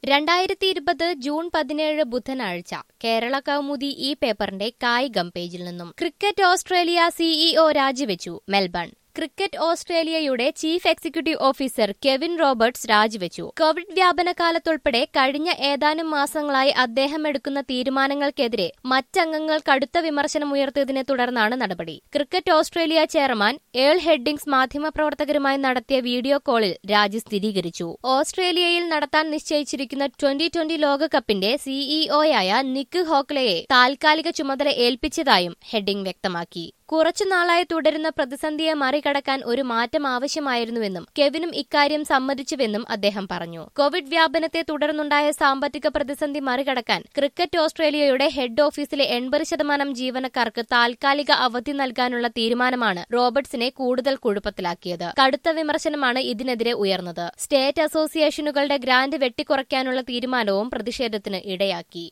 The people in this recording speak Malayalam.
2020 ജൂൺ 17 ബുധനാഴ്ച കേരള കൗമുദി ഈ പേപ്പറിന്റെ കായികം പേജിൽ നിന്നും ക്രിക്കറ്റ് ഓസ്ട്രേലിയ സിഇഒ രാജിവെച്ചു മെൽബൺ. ക്രിക്കറ്റ് ഓസ്ട്രേലിയയുടെ chief executive officer Kevin Roberts രാജിവെച്ചു. കോവിഡ് വ്യാപനകാലത്തുൾപ്പെടെ കഴിഞ്ഞ ഏതാനും മാസങ്ങളായി അദ്ദേഹം എടുക്കുന്ന തീരുമാനങ്ങൾക്കെതിരെ മറ്റംഗങ്ങൾ കടുത്ത വിമർശനമുയർത്തിയതിനെ തുടർന്നാണ് നടപടി. Cricket Australia chairman Earl Eddings മാധ്യമപ്രവർത്തകരുമായി നടത്തിയ വീഡിയോ കോളിൽ രാജി സ്ഥിരീകരിച്ചു. ഓസ്ട്രേലിയയിൽ നടത്താൻ നിശ്ചയിച്ചിരിക്കുന്ന 2020 ലോകകപ്പിന്റെ സിഇഒയായ നിക്ക് ഹോക്ലെയെ താൽക്കാലിക ചുമതല ഏൽപ്പിച്ചതായും ഹെഡിംഗ് വ്യക്തമാക്കി. കുറച്ചുനാളായി തുടരുന്ന പ്രതിസന്ധിയെ മറികടക്കാൻ ഒരു മാറ്റം ആവശ്യമായിരുന്നുവെന്നും കെവിനും ഇക്കാര്യം സമ്മതിച്ചുവെന്നും അദ്ദേഹം പറഞ്ഞു. കോവിഡ് വ്യാപനത്തെ തുടർന്നുണ്ടായ സാമ്പത്തിക പ്രതിസന്ധി മറികടക്കാൻ ക്രിക്കറ്റ് ഓസ്ട്രേലിയയുടെ ഹെഡ് ഓഫീസിലെ 80% ജീവനക്കാർക്ക് താൽക്കാലിക അവധി നൽകാനുള്ള തീരുമാനമാണ് റോബർട്ട്സിനെ കൂടുതൽ കുഴപ്പത്തിലാക്കിയത്. കടുത്ത വിമർശനമാണ് ഇതിനെതിരെ ഉയർന്നത്. സ്റ്റേറ്റ് അസോസിയേഷനുകളുടെ ഗ്രാന്റ് വെട്ടിക്കുറയ്ക്കാനുള്ള തീരുമാനവും പ്രതിഷേധത്തിന് ഇടയാക്കി.